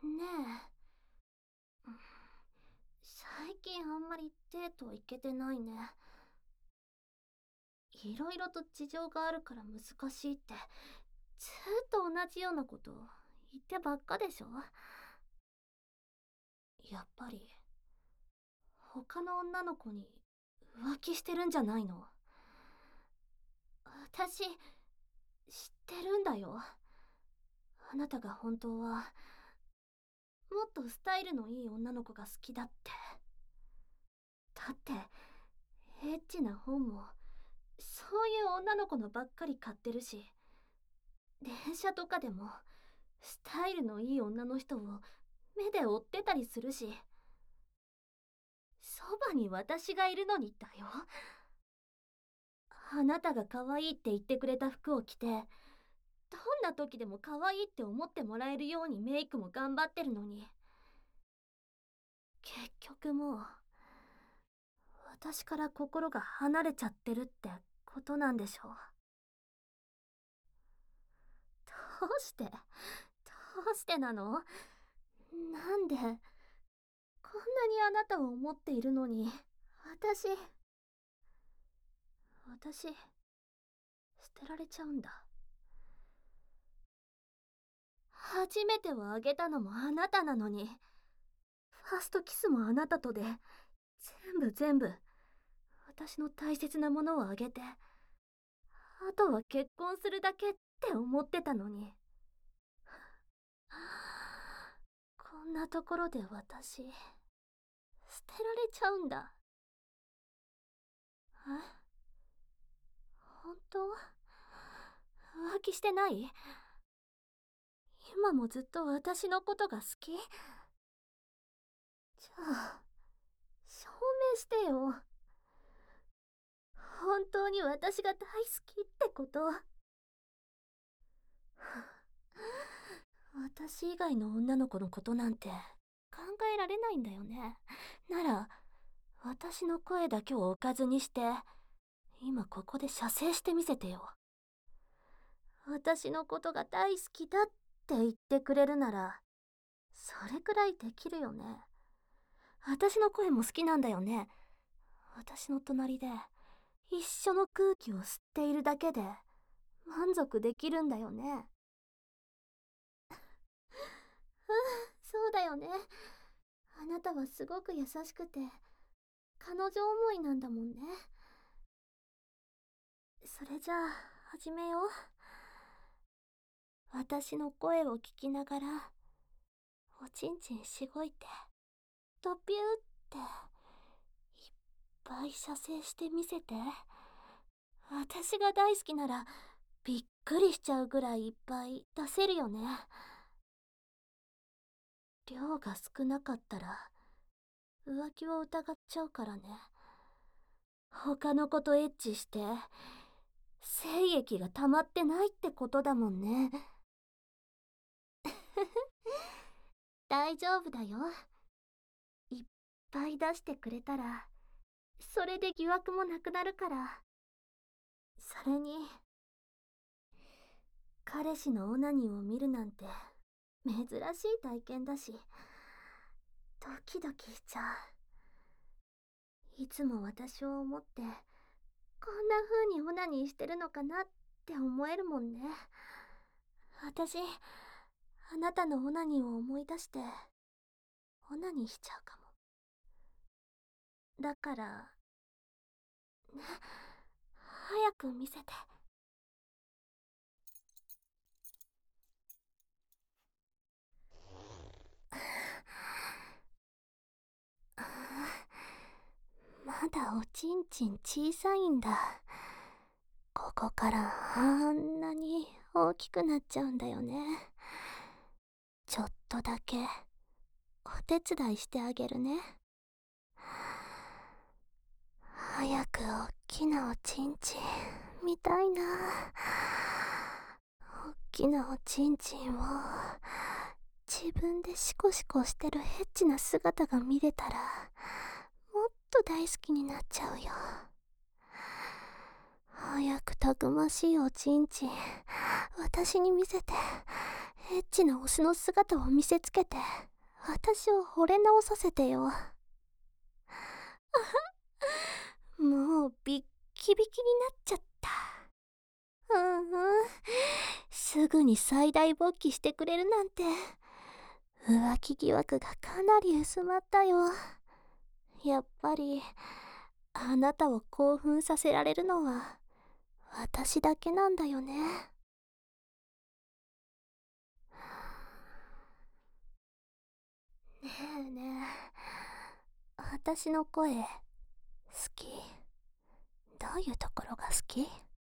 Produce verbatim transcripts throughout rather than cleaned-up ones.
ねえ、最近あんまりデート行けてないね。いろいろと事情があるから難しいって、ずっと同じようなこと言ってばっかでしょ。やっぱり、他の女の子に浮気してるんじゃないの？私、知ってるんだよ。あなたが本当は、もっとスタイルのいい女の子が好きだって。だって、エッチな本も、そういう女の子のばっかり買ってるし、電車とかでも、スタイルのいい女の人を目で追ってたりするし、そばに私がいるのにだよ。あなたが可愛いって言ってくれた服を着て、どんな時でも可愛いって思ってもらえるようにメイクも頑張ってるのに、結局もう、私から心が離れちゃってるってことなんでしょう。どうして、どうしてなの？なんで、こんなにあなたを思っているのに、私、私、捨てられちゃうんだ。初めてをあげたのもあなたなのに、ファーストキスもあなたとで、全部全部、私の大切なものをあげて、あとは結婚するだけって思ってたのに。こんなところで私、捨てられちゃうんだ。え、本当？浮気してない？今もずっと私のことが好き？じゃあ、証明してよ。本当に私が大好きってこと？私以外の女の子のことなんて考えられないんだよね。なら、私の声だけをおかずにして、今ここで射精してみせてよ。私のことが大好きだって言ってくれるなら、それくらいできるよね。私の声も好きなんだよね。私の隣で一緒の空気を吸っているだけで満足できるんだよね。うん、そうだよね。あなたはすごく優しくて、彼女思いなんだもんね。それじゃあ、始めよう。私の声を聞きながら、おちんちんしごいて、ドピューって、いっぱい射精してみせて。私が大好きなら、びっくりしちゃうぐらいいっぱい出せるよね。量が少なかったら、浮気を疑っちゃうからね。他の子とエッチして、精液が溜まってないってことだもんね。大丈夫だよ。いっぱい出してくれたら、それで疑惑もなくなるから。それに、彼氏のオナニーを見るなんて珍しい体験だし、ドキドキしちゃう。いつも私を思って、こんな風にオナニーしてるのかなって思えるもんね。私、あなたのオナニーを思い出して、オナニーしちゃうかも。だから、ね、早く見せて。まだおちんちん小さいんだ。ここからあんなに大きくなっちゃうんだよね。ちょっとだけお手伝いしてあげるね。早くおっきなおちんちん見たいな。おっきなおちんちんを自分でシコシコしてるエッチな姿が見れたら、もっと大好きになっちゃうよ。早くたくましいおちんちん私に見せて。 エッチな推しの姿を見せつけて私を惚れ直させてよ。もうビッキビキになっちゃった。うんうん、すぐに最大勃起してくれるなんて、浮気疑惑がかなり薄まったよ。やっぱりあなたを興奮させられるのは私だけなんだよね。ねえねえ、私の声好き？どういうところが好き？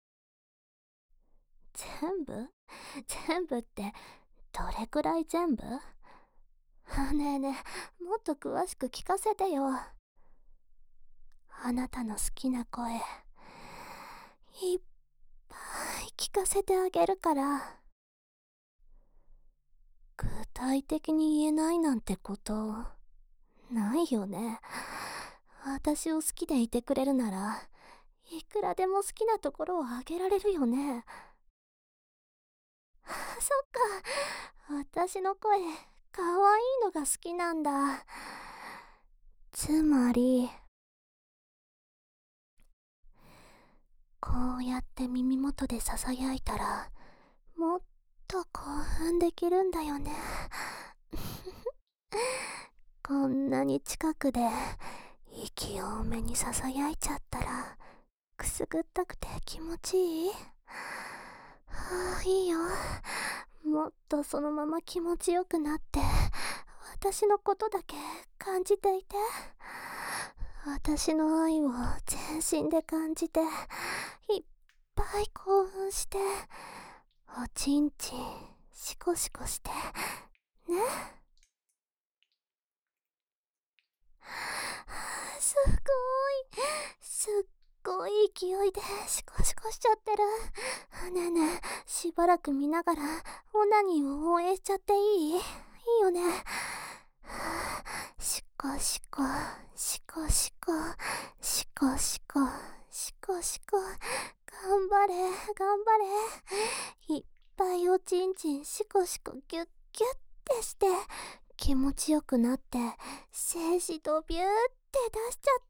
全部？全部ってどれくらい全部？ねえねえ、もっと詳しく聞かせてよ。あなたの好きな声いっぱい聞かせてあげるから。具体的に言えないなんてことないよね。私を好きでいてくれるならいくらでも好きなところをあげられるよね。そっか、私の声かわいいのが好きなんだ。つまりこうやって耳元でささやいたらもっと興奮できるんだよね。こんなに近くで息多めにささやいちゃったらくすぐったくて気持ちいい？はあ、いいよ。もっとそのまま気持ちよくなって私のことだけ感じていて。私の愛を全身で感じていっぱい興奮しておちんちんシコシコしてね。すごいすっごい勢いでシコシコしちゃってる。ねえねえ、しばらく見ながらオナニーを応援しちゃっていい？いいよね。シコシコシコシコシコシコシコシコ、頑張れ頑張れ。いっぱいおちんちんシコシコギュッギュッてして気持ちよくなって精子とビューって出しちゃって。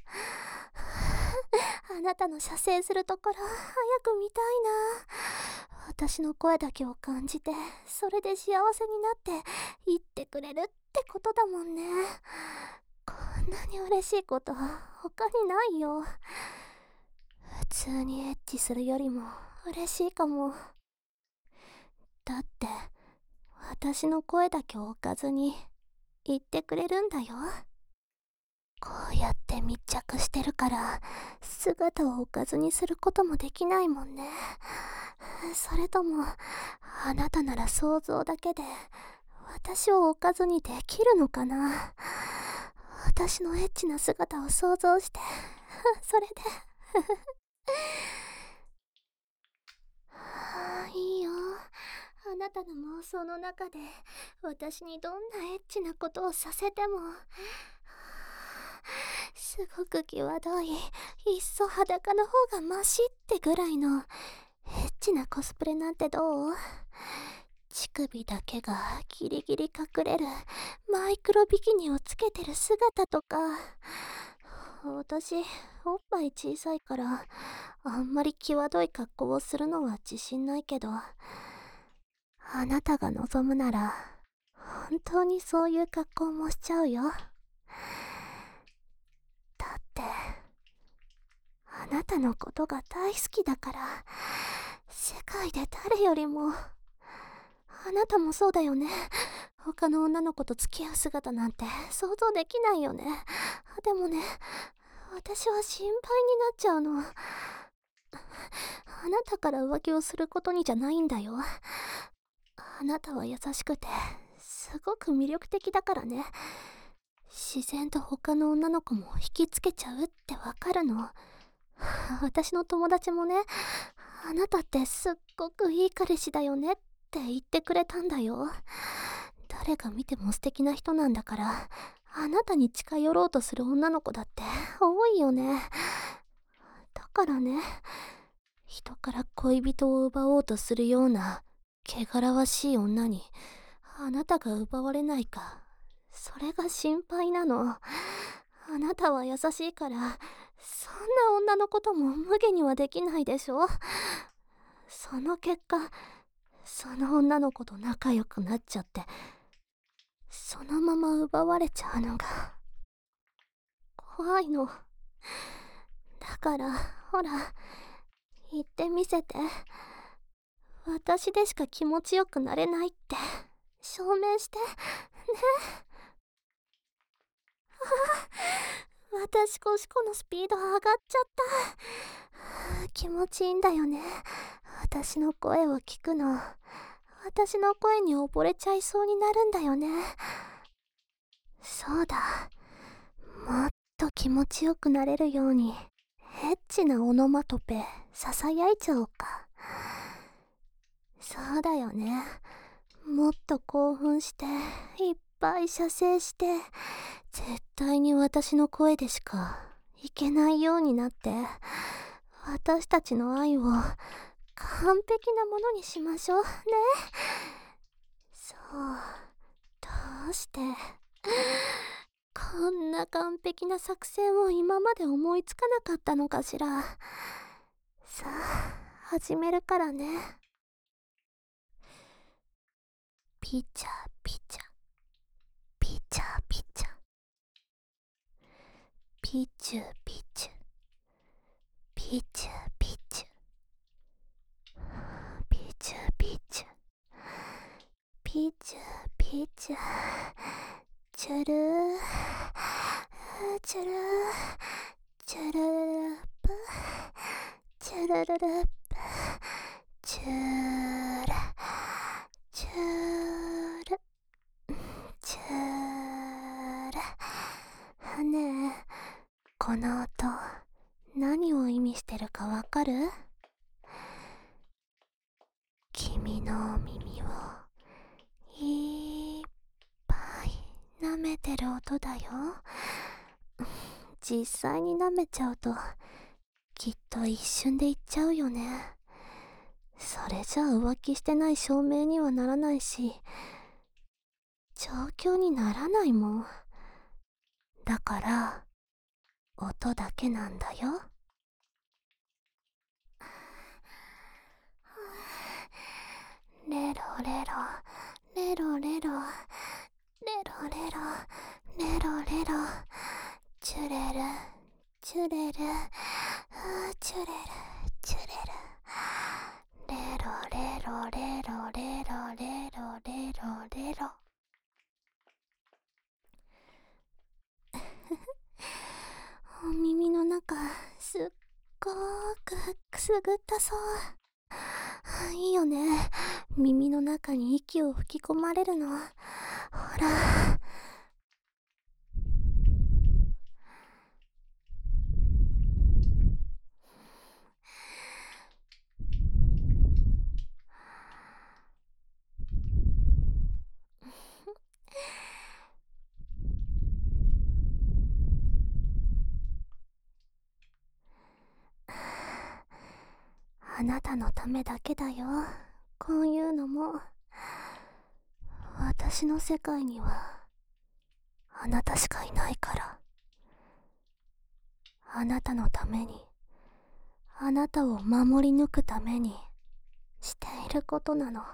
あなたの射精するところ早く見たいな。私の声だけを感じてそれで幸せになって言ってくれるってことだもんね。こんなに嬉しいこと他にないよ。普通にエッチするよりも嬉しいかも。だって私の声だけを置かずに言ってくれるんだよ。こうやって密着してるから姿を置かずにすることもできないもんね。それともあなたなら想像だけで私を置かずにできるのかな。私のエッチな姿を想像してそれではあ、いいよ。あなたの妄想の中で私にどんなエッチなことをさせてもすごく際どい、いっそ裸の方がマシってぐらいのエッチなコスプレなんてどう？乳首だけがギリギリ隠れるマイクロビキニをつけてる姿とか。私おっぱい小さいからあんまり際どい格好をするのは自信ないけど、あなたが望むなら本当にそういう格好もしちゃうよ。だってあなたのことが大好きだから。世界で誰よりも。あなたもそうだよね。他の女の子と付き合う姿なんて想像できないよね。でもね、私は心配になっちゃうの。あなたから浮気をすることにじゃないんだよ。あなたは優しくてすごく魅力的だからね。自然と他の女の子も引きつけちゃうってわかるの。私の友達もね、あなたってすっごくいい彼氏だよねって言ってくれたんだよ。誰が見ても素敵な人なんだから、あなたに近寄ろうとする女の子だって多いよね。だからね、人から恋人を奪おうとするような汚らわしい女にあなたが奪われないか、それが心配なの。あなたは優しいから、そんな女のことも無下にはできないでしょ。その結果、その女の子と仲良くなっちゃって、そのまま奪われちゃうのが怖いの。だからほら、言ってみせて。私でしか気持ちよくなれないって証明してね。ああ、私コシコのスピード上がっちゃった。気持ちいいんだよね、私の声を聞くの。私の声に溺れちゃいそうになるんだよね。そうだ、もっと気持ちよくなれるようにエッチなオノマトペささやいちゃおうか。そうだよね、もっと興奮していっぱい射精して、絶対に私の声でしかいけないようになって、私たちの愛を完璧なものにしましょうね。そう、どうしてこんな完璧な作戦を今まで思いつかなかったのかしら。さあ、始めるからね。ピチャピチャピチャピチャピチュピチュピチュピチュピチュピチュピチュピチュチュルーチュルーチュルルルプチュルルルプチュールチュールチュール。ねえ、この音何を意味してるかわかる？君の耳をいっぱい舐めてる音だよ。実際に舐めちゃうときっと一瞬で言っちゃうよね。それじゃあ浮気してない証明にはならないし、状況にならないもん。だから音だけなんだよ。レロレロレロレロレロレロレロレロチュレルチュレルチュレルチュレルレロレロレロレロレロレロレロ。お耳の中すっごーくくすぐったそう。いいよね、耳の中に息を吹き込まれるの。ほら。あなたのためだけだよ、こういうのも。私の世界にはあなたしかいないから。あなたのために、あなたを守り抜くためにしていることなの。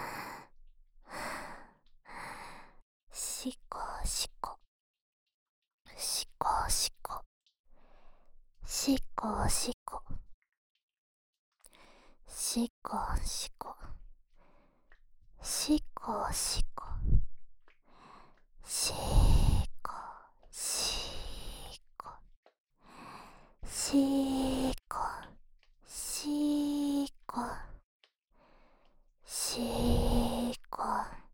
しこしこしこしこしこしこしこしこしこしこしこしこしこしこしこ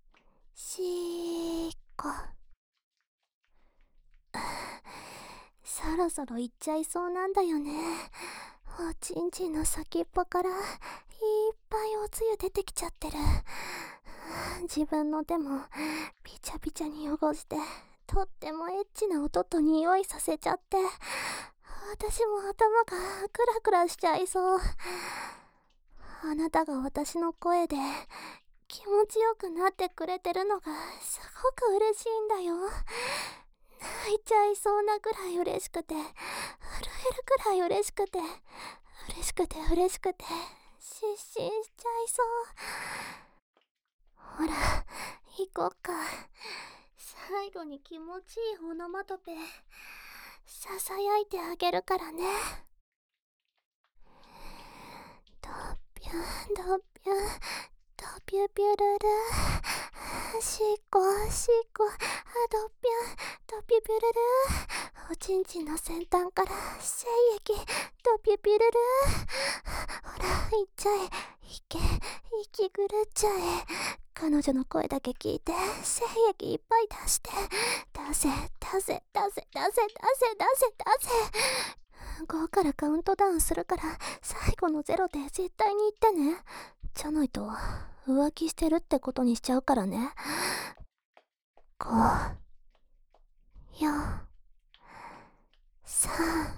しこ。そろそろ行っちゃいそうなんだよね。おちんちんの先っぽからいっぱいおつゆ出てきちゃってる。自分の手もピチャピチャに汚して、とってもエッチな音と匂いさせちゃって、私も頭がクラクラしちゃいそう。あなたが私の声で気持ちよくなってくれてるのがすごく嬉しいんだよ。泣いちゃいそうなくらい嬉しくて、震えるくらい嬉しくて、嬉しくて嬉しくて、失神しちゃいそう。ほら、行こっか。最後に気持ちいいオノマトペ、ささやいてあげるからね。ドピュンドピュン、ドピュピュルル、しっこしっこ、ドピュンドピュピュルル、おちんちんの先端から精液、ドピュピュルル、ほら行っちゃえ、いけ、息狂っちゃえ。彼女の声だけ聞いて精液いっぱい出して、出せ出せ出せ出せ出せ出せ出せ。ごからカウントダウンするから最後のゼロで絶対に言ってね。じゃないと浮気してるってことにしちゃうからね。ご、よん、さん、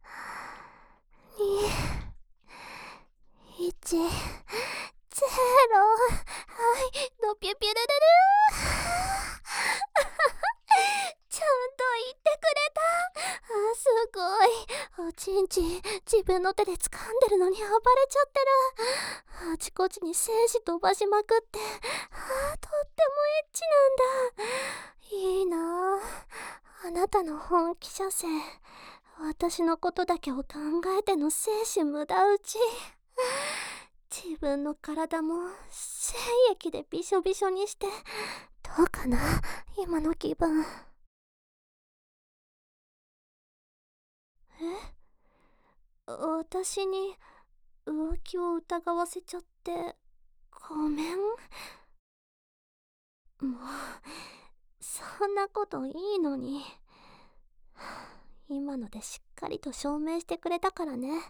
に、いち、ゼロ。はい、ドピュピュルルルちゃんと言ってくれた。あ、すごい。おちんちん自分の手で掴んでるのに暴れちゃってる。あちこちに精子飛ばしまくって、あ、とってもエッチなんだ。いいなあ。あなたの本気射精、私のことだけを考えての精子無駄打ち。自分の体も精液でびしょびしょにして、どうかな今の気分。え、私に浮気を疑わせちゃってごめん。もうそんなこといいのに。今のでしっかりと証明してくれたからね。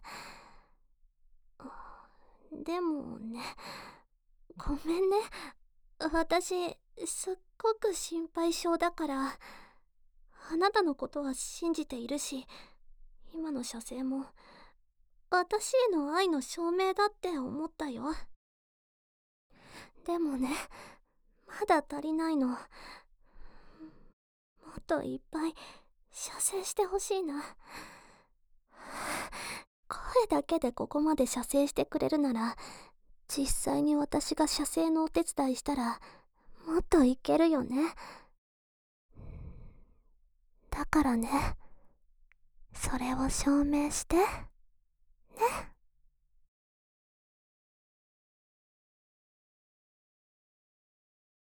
でもね、ごめんね。私すっごく心配性だから。あなたのことは信じているし、今の射精も私への愛の証明だって思ったよ。でもね、まだ足りないの。もっといっぱい射精してほしいな。声だけでここまで射精してくれるなら、実際に私が射精のお手伝いしたらもっといけるよね。だからね、それを証明してね。